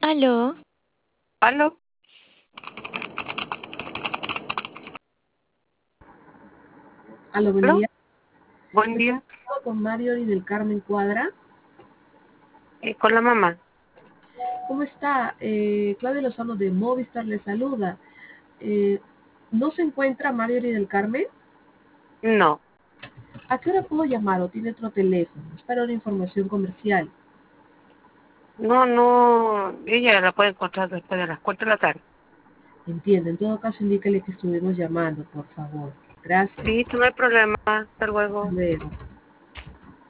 Aló, ¿Aló? Aló, buen ¿Aló? día. Buen Me día. comunico con Mario y del Carmen Cuadra. Con la mamá. ¿Cómo está? Claudia Lozano de Movistar le saluda. Eh, ¿No se encuentra Mario y del Carmen? No, ¿A qué hora puedo llamar o tiene otro teléfono? Es para una información comercial. no. Ella la puede encontrar después de las 4 de la tarde. Entiendo. En todo caso, indíquele que estuvimos llamando, por favor. Gracias. Listo, no hay problema. Hasta Hasta luego. luego.